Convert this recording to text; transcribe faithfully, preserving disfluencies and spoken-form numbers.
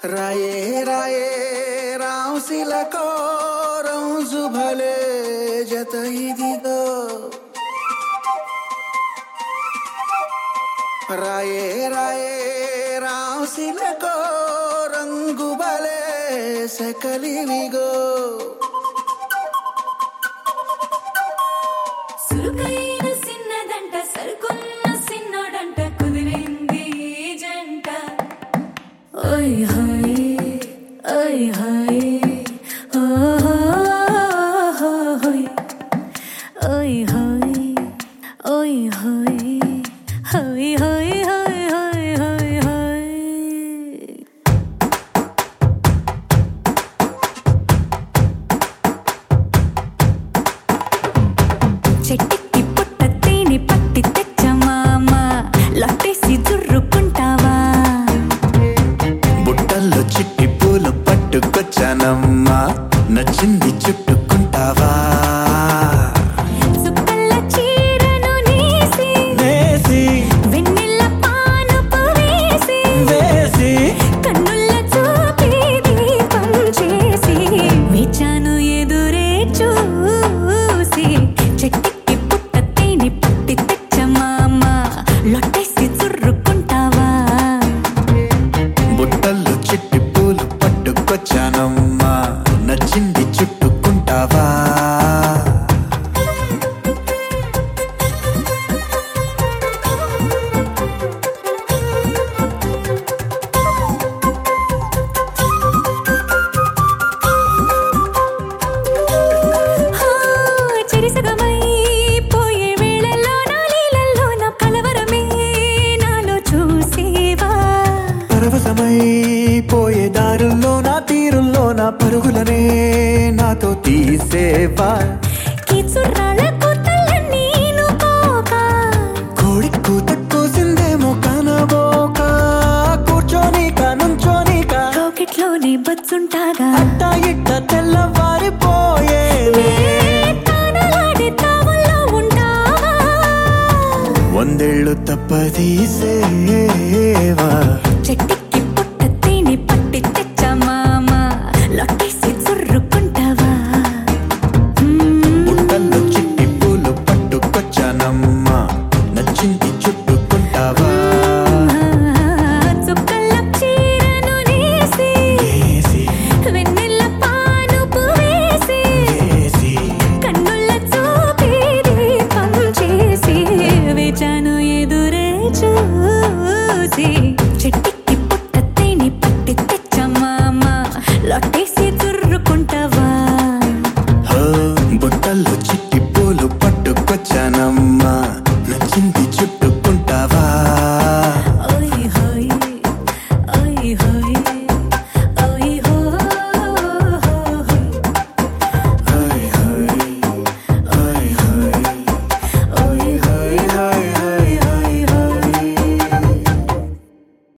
राये राये रावसिलको रौजु भले जतैदिगो राये राये रावसिलको रंगु भले सकलिविगो సురుకైన సిన్నదంట సరుకున్న సిన్నోడంట కుదిరింది జంట ఓయ్ హాయ్ ఓయ్ హాయ్ ఓ హోయ్ ఓయ్ హాయ్ ఓయ్ హాయ్ హాయ్ హాయ్ హాయ్ హాయ్ హాయ్ హాయ్ చెట్టుకి పుట్ట తేనె పట్టి తెచ్చ మామ లట్టేసి జుర్రుకుంటావా బుట్టల్లో చిట్టి పూలు పట్టుకొచ్చానమ్మా నచ్చింది చుట్టుకుంటావా సుక్కల్ల చీరను నేసి వేసి వెన్నెల పానుపు వేసి వేసి కన్నుల్ల చూపి దీపం చేసి వేచాను ఎదురే చూసి చెట్టుకి పుట్ట తేనె పట్టి తెచ్చ మామ లొట్టేసి చుర్రుకుంటావా బుట్టల్లో చిట్టి పూలు పట్టుకొచ్చానమ్మా నచ్చింది చుట్టుకుంటావా హా, చెరిసగమై పోయే వేళల్లో నా లీలల్లో నా కలవరమే నాలో చూసేవా పరవశమై పోయే దారుల్లో నా తీరుల్లో నా పరుగులనే నాతో తీసేవా కిచుర్రాళ్ళ కూతల్లన్నీ నుకోక కోడి కూత కూసిందేమో కనబోక కూర్చోనిక నుంచోనిక రాకెట్లోనే బచ్చుంటాగా అట్ట ఇట్ట తెల్లవారిపోయే తానలాడే తావుల్లో ఉంటావా వందేళ్ళు తప్పదీసేవా చెట్టి